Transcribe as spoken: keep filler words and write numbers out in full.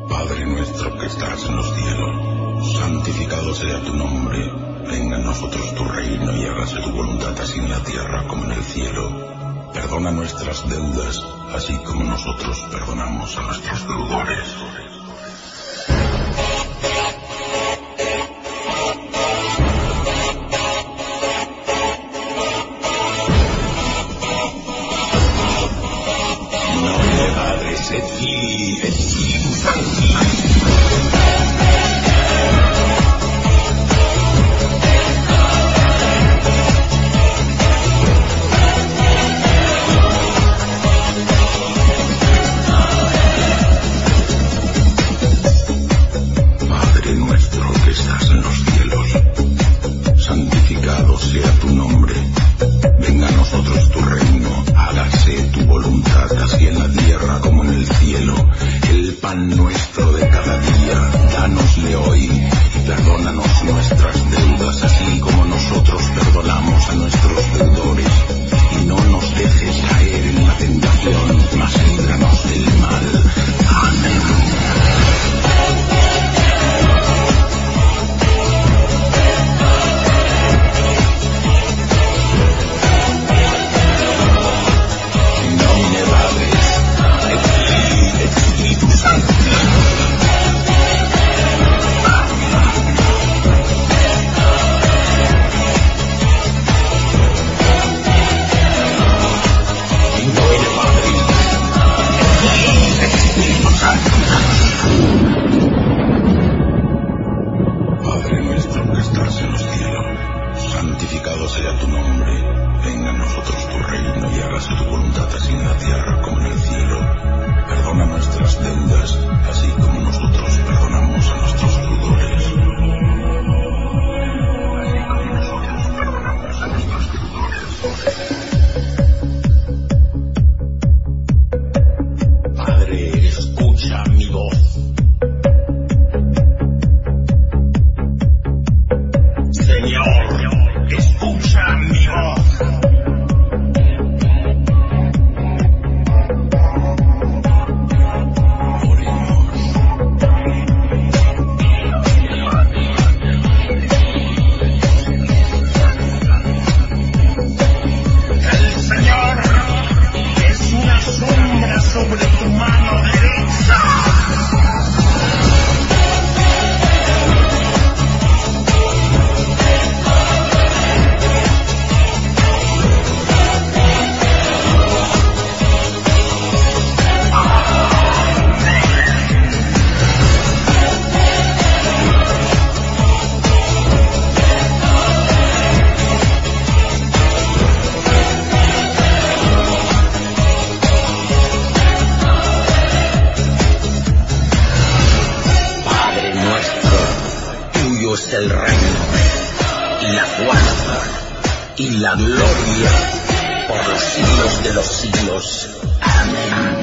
Padre nuestro que estás en los cielos, santificado sea tu nombre. Venga a nosotros tu reino y hágase tu voluntad así en la tierra como en el cielo. Perdona nuestras deudas, así como nosotros perdonamos a nuestros deudores. Et Filii, et Spiritus Sancti. Padre nuestro que estás en los cielos, santificado sea tu nombre. Venga a nosotros tu reino, hágase tu voluntad así en la tierra como en el cielo. El pan nuestro de cada día, dánosle hoy, y perdónanos nuestras deudas así como nosotros perdonamos a nuestros deudores. Y no nos dejes caer en la tentación, mas líbranos del mal. Amén. Padre nuestro que estás en los cielos, santificado sea tu nombre. Venga a nosotros tu reino y hágase tu voluntad así en la tierra como en el cielo. Perdona nuestras deudas, así como nosotros perdonamos a nuestros deudores. Así como nosotros perdonamos a nuestros deudores. Padre, escucha mi voz. Señor, escucha mi voz. El Señor es una sombra sobre tu mano derecha. Es el reino y la fuerza y la gloria por los siglos de los siglos. Amén.